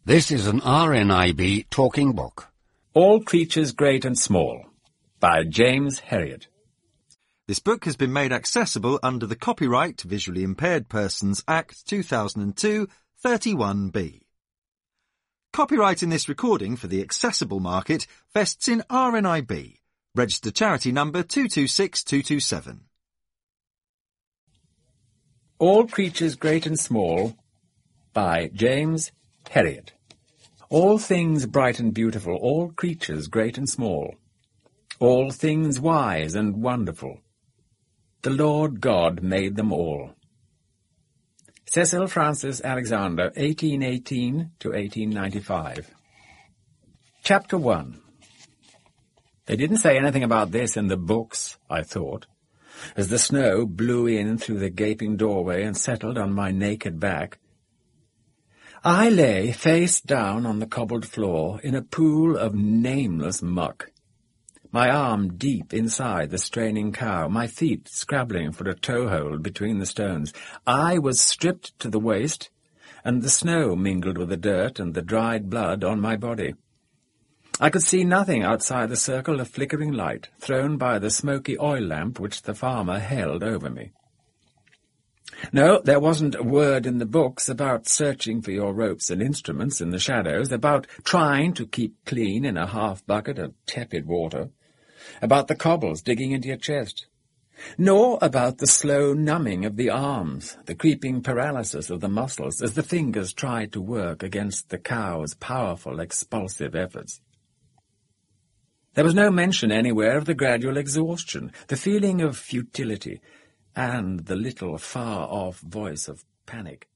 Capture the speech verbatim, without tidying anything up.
This is an R N I B talking book. All Creatures Great and Small, by James Herriot. This book has been made accessible under the Copyright Visually Impaired Persons Act two thousand two, thirty-one B. Copyright in this recording for the accessible market vests in R N I B, registered charity number two two six two two seven. All Creatures Great and Small, by James Herriot. All things bright and beautiful, all creatures great and small, all things wise and wonderful, the Lord God made them all. Cecil Francis Alexander, eighteen eighteen to eighteen ninety-five. Chapter one. They didn't say anything about this in the books, I thought, as the snow blew in through the gaping doorway and settled on my naked back. I lay face down on the cobbled floor in a pool of nameless muck, my arm deep inside the straining cow, my feet scrabbling for a toehold between the stones. I was stripped to the waist, and the snow mingled with the dirt and the dried blood on my body. I could see nothing outside the circle of flickering light thrown by the smoky oil lamp which the farmer held over me. No, there wasn't a word in the books about searching for your ropes and instruments in the shadows, about trying to keep clean in a half-bucket of tepid water, about the cobbles digging into your chest, nor about the slow numbing of the arms, the creeping paralysis of the muscles as the fingers tried to work against the cow's powerful expulsive efforts. There was no mention anywhere of the gradual exhaustion, the feeling of futility, and the little far-off voice of panic.